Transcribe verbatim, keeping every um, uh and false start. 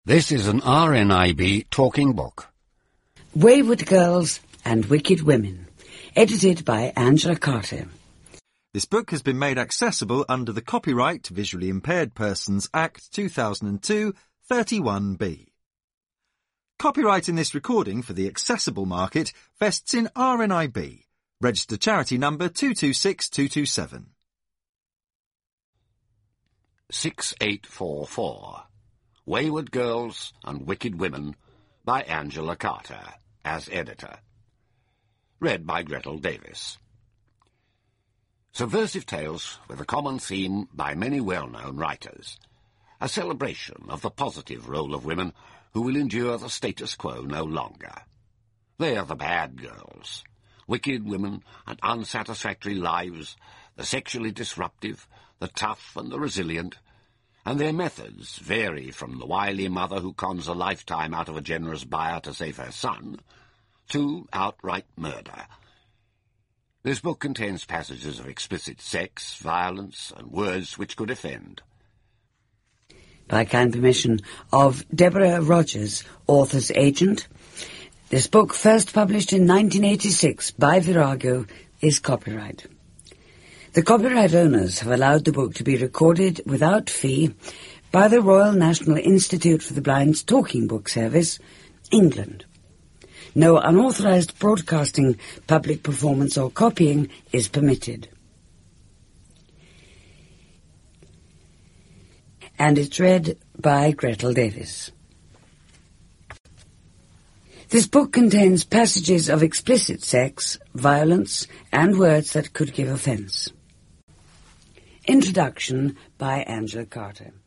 This is an R N I B talking book. Wayward Girls and Wicked Women, edited by Angela Carter. This book has been made accessible under the Copyright Visually Impaired Persons Act two thousand two, thirty-one B. Copyright in this recording for the accessible market vests in R N I B, registered charity number two two six two two seven. six eight four four. Wayward Girls and Wicked Women by Angela Carter, as editor. Read by Gretel Davis. Subversive tales with a common theme by many well-known writers. A celebration of the positive role of women who will endure the status quo no longer. They are the bad girls, wicked women and unsatisfactory lives, the sexually disruptive, the tough and the resilient, and their methods vary from the wily mother who cons a lifetime out of a generous buyer to save her son, to outright murder. This book contains passages of explicit sex, violence, and words which could offend. By kind permission of Deborah Rogers, author's agent, this book, first published in nineteen eighty-six by Virago, is copyright. The copyright owners have allowed the book to be recorded without fee by the Royal National Institute for the Blind's Talking Book Service, England. No unauthorized broadcasting, public performance or copying is permitted. And it's read by Gretel Davis. This book contains passages of explicit sex, violence, and words that could give offence. Introduction by Angela Carter.